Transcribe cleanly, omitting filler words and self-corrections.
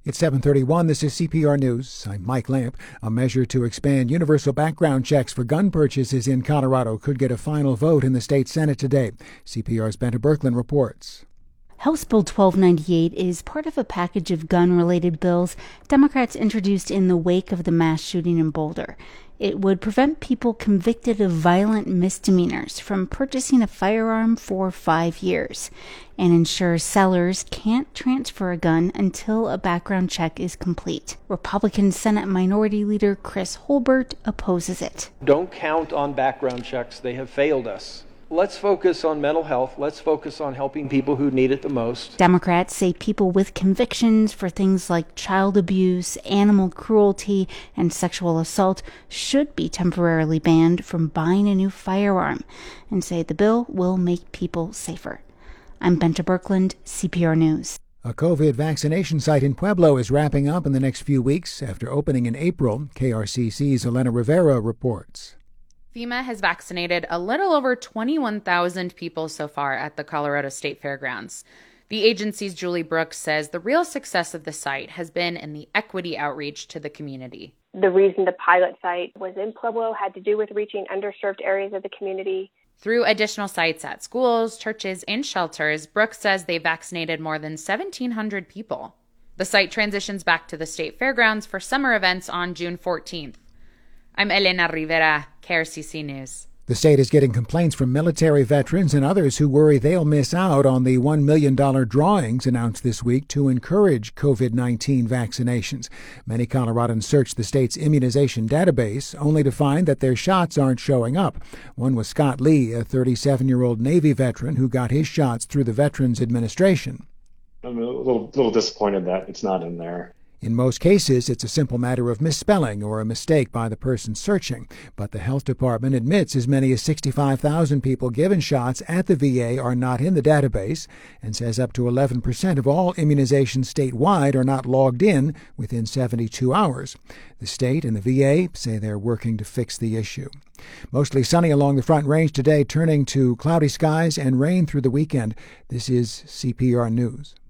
It's 7:31. This is CPR News. I'm Mike Lamp. A measure to expand universal background checks for gun purchases in Colorado could get a final vote in the state Senate today. CPR's Benta Berkland reports. House Bill 1298 is part of a package of gun-related bills Democrats introduced in the wake of the mass shooting in Boulder. It would prevent people convicted of violent misdemeanors from purchasing a firearm for 5 years and ensure sellers can't transfer a gun until a background check is complete. Republican Senate Minority Leader Chris Holbert opposes it. Don't count on background checks. They have failed us. Let's focus on mental health. Let's focus on helping people who need it the most. Democrats say people with convictions for things like child abuse, animal cruelty, and sexual assault should be temporarily banned from buying a new firearm, and say the bill will make people safer. I'm Benta Berkland, CPR News. A COVID vaccination site in Pueblo is wrapping up in the next few weeks after opening in April. KRCC's Elena Rivera reports. FEMA has vaccinated a little over 21,000 people so far at the Colorado State Fairgrounds. The agency's Julie Brooks says the real success of the site has been in the equity outreach to the community. The reason the pilot site was in Pueblo had to do with reaching underserved areas of the community. Through additional sites at schools, churches, and shelters, Brooks says they vaccinated more than 1,700 people. The site transitions back to the State Fairgrounds for summer events on June 14th. I'm Elena Rivera, KRCC News. The state is getting complaints from military veterans and others who worry they'll miss out on the $1 million drawings announced this week to encourage COVID-19 vaccinations. Many Coloradans searched the state's immunization database only to find that their shots aren't showing up. One was Scott Lee, a 37-year-old Navy veteran who got his shots through the Veterans Administration. I'm a little disappointed that it's not in there. In most cases, it's a simple matter of misspelling or a mistake by the person searching. But the health department admits as many as 65,000 people given shots at the VA are not in the database and says up to 11% of all immunizations statewide are not logged in within 72 hours. The state and the VA say they're working to fix the issue. Mostly sunny along the Front Range today, turning to cloudy skies and rain through the weekend. This is CPR News.